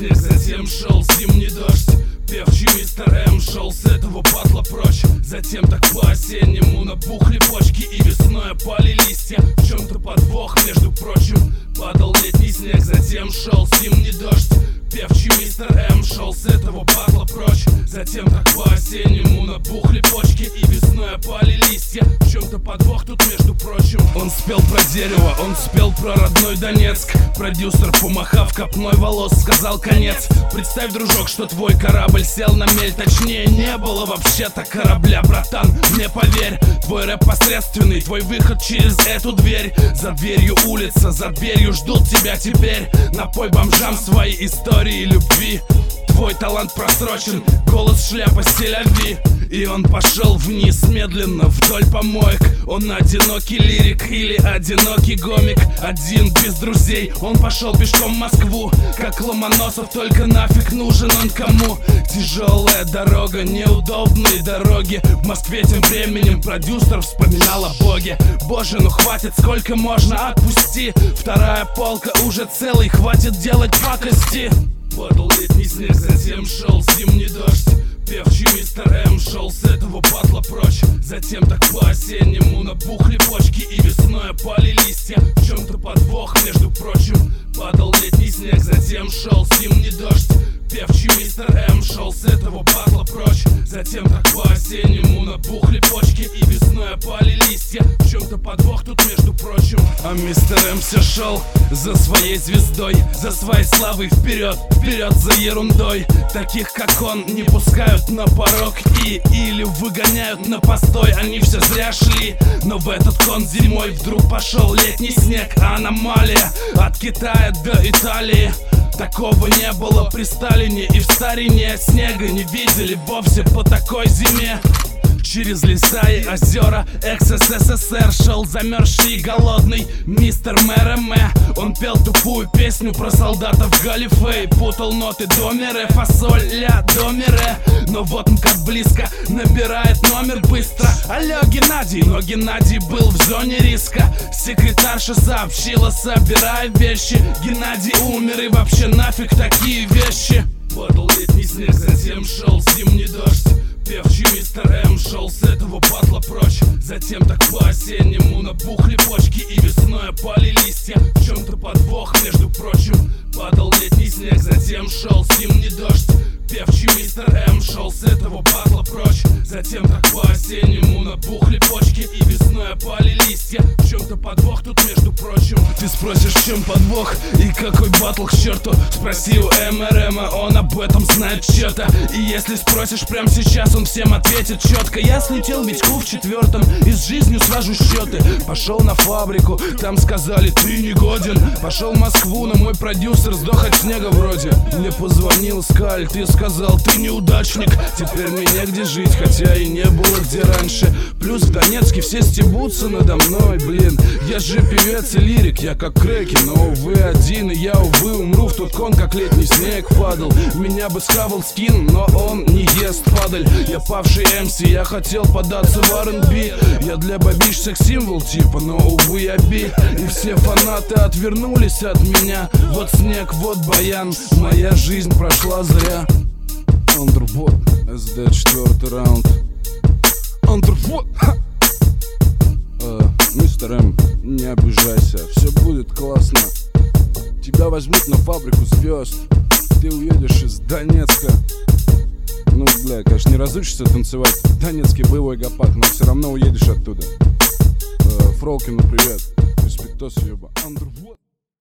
снег, затем шел зимний дождь. Певчий мистер М шел с этого батла прочь. Затем так по-осеннему набухли почки, и весной опали листья. В чем-то подвох, между прочим. Падал летний снег, затем шел зимний дождь. Певчий мистер М шел с этого батла прочь. Затем так по-осеннему набухли почки, и весной опали листья. В чем-то подвох тут, между прочим. Он спел про дерево, он спел про родной Донецк. Продюсер, помахав копной волос, сказал конец. Представь, дружок, что твой корабль сел на мель. Точнее, не было вообще-то корабля, братан, мне поверь. Твой рэп посредственный, твой выход через эту дверь. За дверью улица, за дверью ждут тебя теперь. Напой бомжам свои истории любви. Твой талант просрочен, голос, шляпа, стиль-ави. И он пошел вниз медленно вдоль помоек. Он одинокий лирик или одинокий гомик. Один без друзей, он пошел пешком в Москву. Как Ломоносов, только нафиг нужен он кому? Тяжелая дорога, неудобные дороги. В Москве тем временем продюсер вспоминал о Боге. Боже, ну хватит, сколько можно, отпусти. Вторая полка уже целый, хватит делать пакости. Падал летний снег, затем шел зимний дождь. Певчий мистер М шел с этого батла прочь. Затем так по-осеннему набухли почки, и весной опали листья. В чем-то подвох, между прочим. Падал летний снег, затем шел зимний дождь. Певчий мистер М шел с этого батла прочь. Затем так по-осеннему набухли почки, и весной опали листья. В чем-то подвох тут, между прочим. А мистер М все шел за своей звездой, за своей славой вперед, вперед за ерундой. Таких как он не пускают на порог или выгоняют на постой. Они все зря шли, но в этот кон зимой вдруг пошел летний снег. Аномалия от Китая до Италии. Такого не было при Сталине, и в старине снега не видели вовсе по такой зиме. Через леса и озера экс-СССР шел замерзший и голодный мистер Мэрэмэ. Он пел тупую песню про солдатов галифе, путал ноты до ми ре, фасоль, ля, до ми ре. Но вот МКАД близко, набирает номер быстро. Алло, Геннадий, но Геннадий был в зоне риска. Секретарша сообщила, собирай вещи. Геннадий умер, и вообще нафиг такие вещи. Падал летний снег, затем шел зимний дождь. Певчий мистер М шел с этого батла прочь. Затем так по-осеннему набухли почки, и весной опали листья. В чем-то подвох, между прочим. Падал летний снег, затем шел зимний дождь. Певчий мистер М шел с этого батла прочь. Затем так по-осеннему набухли почки, и весной опали листья. В чем-то подвох тут, между прочим. Ты спросишь, в чем подвох и какой батл к черту? Спроси у МРМа, он об этом знает что-то. И если спросишь прямо сейчас, он всем ответит четко. Я слетел Витьку в 4-м, и с жизнью свожу счеты. Пошел на фабрику, там сказали, ты не годен. Пошел в Москву, но мой продюсер сдох от снега вроде. Мне позвонил Скаль, ты сказал, ты неудачник. Теперь мне негде жить, хотя и не было где раньше. Плюс в Донецке все стебутся надо мной, блин. Я же певец и лирик, я как Крэки, но увы один, и я, увы, умру в тот кон, как летний снег падал. Меня бы схавал скин, но он не ест падаль. Я павший МС, я хотел податься в R&B. Я для бабиш секс-символ типа, но увы я би. И все фанаты отвернулись от меня. Вот снег, вот баян, моя жизнь прошла зря. Андербот, СД 4-й раунд. Андербот, мистер М, не обижайся, все будет классно. Тебя возьмут на фабрику звезд. Ты уедешь из Донецка. Ну, бля, конечно, не разучишься танцевать донецкий боевой гопак, но все равно уедешь оттуда. Фролкину привет. Респектос, ёба. Андербот.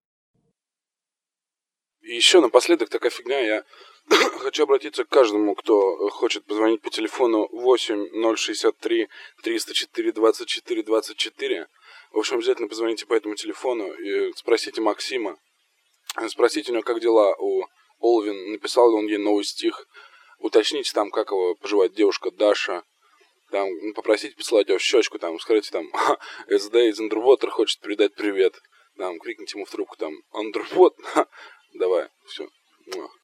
И еще напоследок такая фигня. Я хочу обратиться к каждому, кто хочет позвонить по телефону 8-063 304 24 24. В общем, обязательно позвоните по этому телефону и спросите Максима. Спросите у него, как дела у Олвин, написал ли он ей новый стих. Уточните там, как его поживает девушка Даша. Там, попросите послать его в щечку, там, скажите там, СД из Андервотер хочет передать привет. Там, крикните ему в трубку, там, Андервот, давай, все.